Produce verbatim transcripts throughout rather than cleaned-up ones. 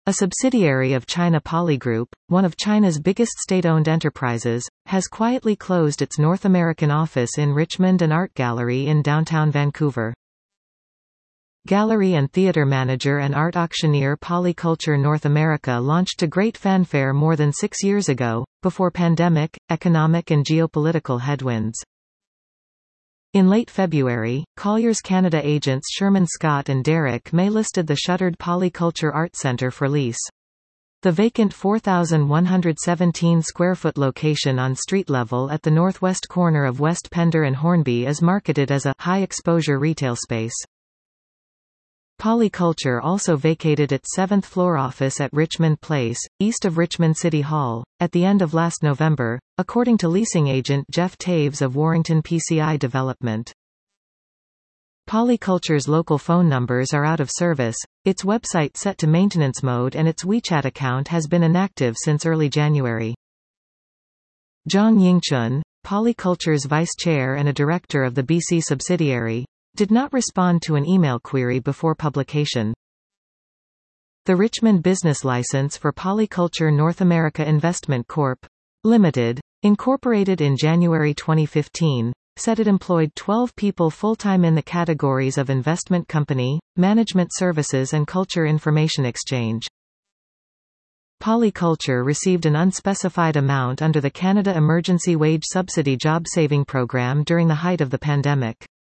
a subsidiary of China Poly Group, one of China's biggest state-owned enterprises, has quietly closed its North American office in Richmond and art gallery in downtown Vancouver. Gallery and theater manager and art auctioneer Polyculture North America launched to great fanfare more than six years ago, before pandemic, economic and geopolitical headwinds. In late February, Colliers Canada agents Sherman Scott and Derek May listed the shuttered Polyculture Art Centre for lease. The vacant four thousand one hundred seventeen square foot location on street level at the northwest corner of West Pender and Hornby is marketed as a high-exposure retail space. Polyculture also vacated its seventh floor office at Richmond Place, east of Richmond City Hall, at the end of last November, according to leasing agent Jeff Taves of Warrington P C I Development. Polyculture's local phone numbers are out of service, its website set to maintenance mode and its WeChat account has been inactive since early January. Zhang Yingchun, Polyculture's vice chair and a director of the B C subsidiary, did not respond to an email query before publication. The Richmond business license for Polyculture North America Investment Corporation Limited, incorporated in January twenty fifteen, said it employed twelve people full-time in the categories of investment company, management services and culture information exchange. Polyculture received an unspecified amount under the Canada Emergency Wage Subsidy Job Saving Program during the height of the pandemic.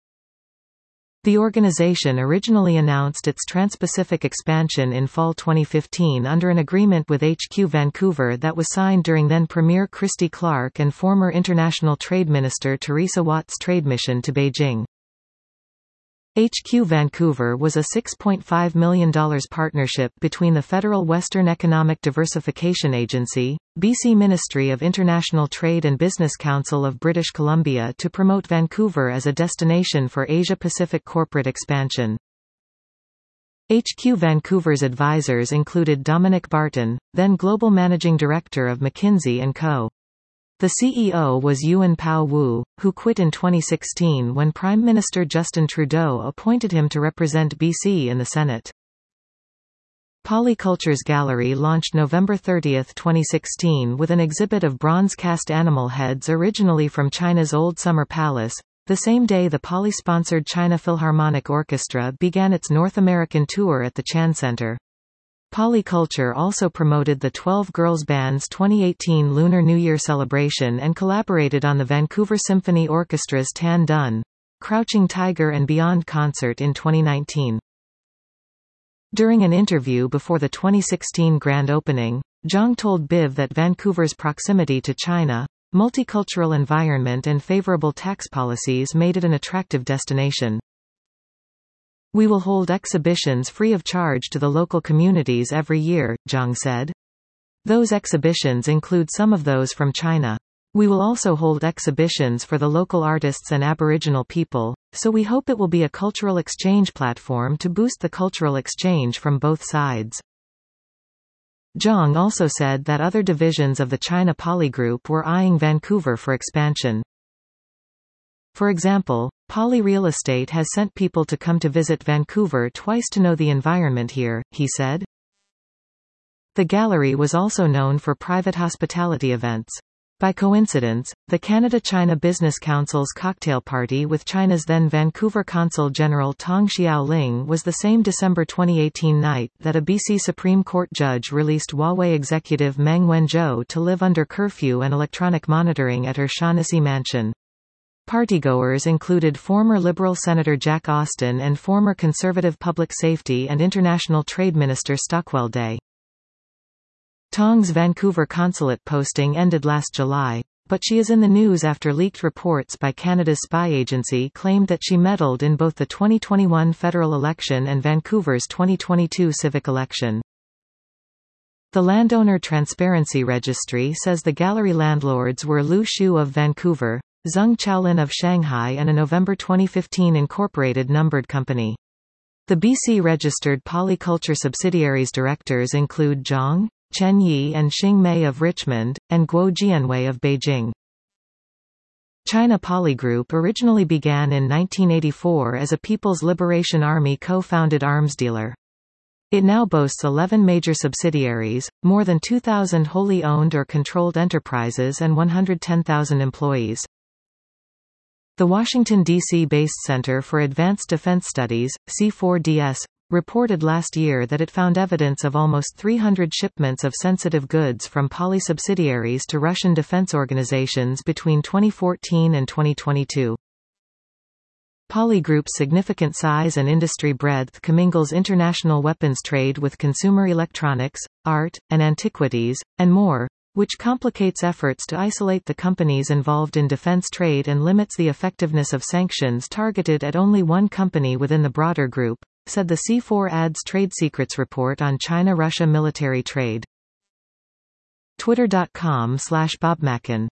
The organization originally announced its Trans-Pacific expansion in fall twenty fifteen under an agreement with H Q Vancouver that was signed during then Premier Christy Clark and former International Trade Minister Teresa Watt's trade mission to Beijing. H Q Vancouver was a six point five million dollars partnership between the Federal Western Economic Diversification Agency, B C Ministry of International Trade and Business Council of British Columbia to promote Vancouver as a destination for Asia-Pacific corporate expansion. H Q Vancouver's advisors included Dominic Barton, then Global Managing Director of McKinsey and Co. The C E O was Yuan Pao Wu, who quit in twenty sixteen when Prime Minister Justin Trudeau appointed him to represent B C in the Senate. Polyculture's gallery launched November thirtieth twenty sixteen with an exhibit of bronze-cast animal heads originally from China's Old Summer Palace, the same day the Poly-sponsored China Philharmonic Orchestra began its North American tour at the Chan Center. Polyculture also promoted the twelve Girls Band's twenty eighteen Lunar New Year celebration and collaborated on the Vancouver Symphony Orchestra's Tan Dun, Crouching Tiger and Beyond concert in twenty nineteen. During an interview before the twenty sixteen grand opening, Zhang told B I V that Vancouver's proximity to China, multicultural environment and favorable tax policies made it an attractive destination. "We will hold exhibitions free of charge to the local communities every year," Zhang said. "Those exhibitions include some of those from China. We will also hold exhibitions for the local artists and Aboriginal people, so we hope it will be a cultural exchange platform to boost the cultural exchange from both sides." Zhang also said that other divisions of the China Poly Group were eyeing Vancouver for expansion. For example, Poly Real Estate has sent people to come to visit Vancouver twice to know the environment here, he said. The gallery was also known for private hospitality events. By coincidence, the Canada-China Business Council's cocktail party with China's then Vancouver Consul General Tong Xiaoling was the same December twenty eighteen night that a B C Supreme Court judge released Huawei executive Meng Wanzhou to live under curfew and electronic monitoring at her Shaughnessy mansion. Partygoers included former Liberal Senator Jack Austin and former Conservative Public Safety and International Trade Minister Stockwell Day. Tong's Vancouver consulate posting ended last July, but she is in the news after leaked reports by Canada's spy agency claimed that she meddled in both the twenty twenty-one federal election and Vancouver's twenty twenty-two civic election. The Landowner Transparency Registry says the gallery landlords were Lu Shu of Vancouver, Zheng Chaolin of Shanghai and a November twenty fifteen incorporated numbered company. The B C-registered Polyculture subsidiaries directors include Zhang, Chen Yi and Xing Mei of Richmond, and Guo Jianwei of Beijing. China Poly Group originally began in nineteen eighty-four as a People's Liberation Army co-founded arms dealer. It now boasts eleven major subsidiaries, more than two thousand wholly owned or controlled enterprises and one hundred ten thousand employees. The Washington, D C-based Center for Advanced Defense Studies, C four D S, reported last year that it found evidence of almost three hundred shipments of sensitive goods from Poly subsidiaries to Russian defense organizations between twenty fourteen and twenty twenty-two. Poly Group's significant size and industry breadth commingles international weapons trade with consumer electronics, art, and antiquities, and more, which complicates efforts to isolate the companies involved in defense trade and limits the effectiveness of sanctions targeted at only one company within the broader group, said the C four Ads Trade Secrets report on China-Russia military trade. Twitter dot com slash Bob Mackin